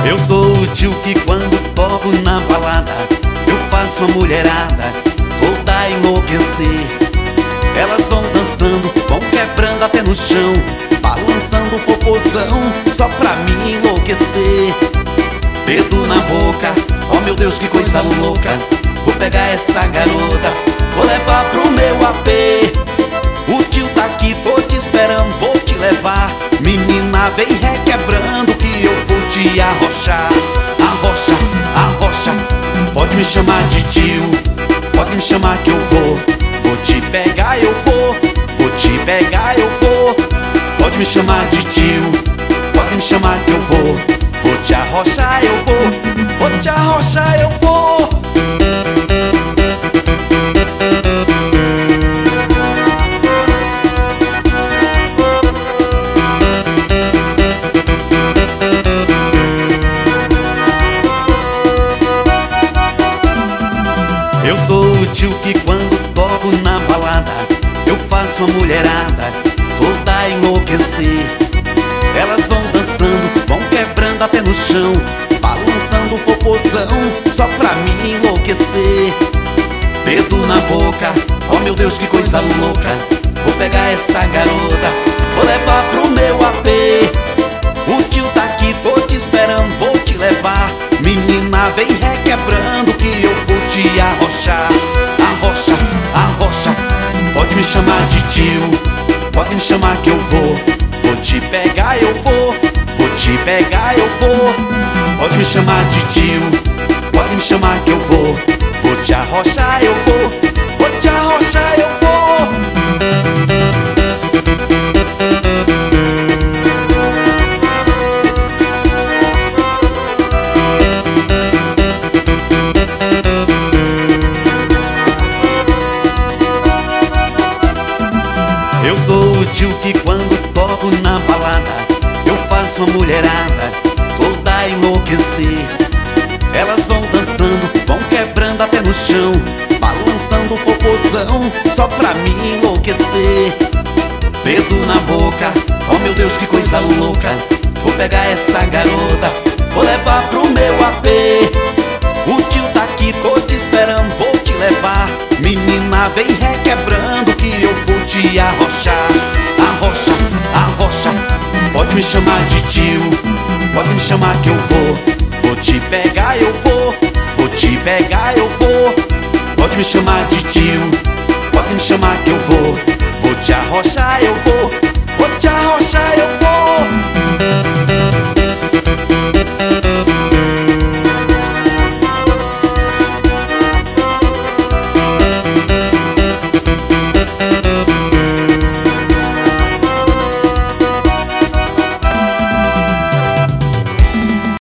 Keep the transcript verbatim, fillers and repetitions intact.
Eu sou o tio que quando toco na balada eu faço a mulherada toda enlouquecer. Elas vão dançando, vão quebrando até no chão, balançando o popozão só pra me enlouquecer. Dedo na boca, oh meu Deus que coisa louca. Vou pegar essa garota, vou levar pro meu A P. O tio tá aqui, tô te esperando, vou te levar. Menina, vem requebrando que eu vou te arrochar. Arrocha, arrocha, pode me chamar de tio, pode me chamar que eu vou. Vou te pegar, eu vou, vou te pegar, eu vou. Pode me chamar de tio, pode me chamar que eu vou. Vou te arrochar, eu vou, vou te arrochar, eu vou. Eu sou o tio que quando toco na balada eu faço a mulherada toda enlouquecer. Elas vão dançando, vão quebrando até no chão, balançando o popozão só pra me enlouquecer. Dedo na boca, oh meu Deus que coisa louca. Vou pegar essa garota, vou levar pro meu A P. O tio tá aqui, tô te esperando, vou te levar. Menina, vem requebrando que eu vou te arrochar. Arrocha, arrocha, pode me chamar de tio, pode me chamar que eu vou. Vou te pegar, eu vou, vou te pegar, eu vou. Pode me chamar de tio, pode me chamar que eu vou. Vou te arrochar, eu vou, vou te arrochar, eu vou. Eu sou o tio que quando toco na balada eu faço a mulherada toda enlouquecer. Elas vão dançando, vão quebrando até no chão, balançando o popozão só pra me enlouquecer. Dedo na boca, oh meu Deus que coisa louca. Vou pegar essa garota, vou levar pro meu A P. O tio tá aqui, tô te esperando, vou te levar. Menina, vem requebrando que eu vou te arrochar. Arrocha, arrocha, pode me chamar de tio, pode me chamar que eu vou. Vou te pegar, eu vou, vou te pegar, eu vou. Pode me chamar de tio, pode me chamar que eu vou. Vou te arrochar, eu vou.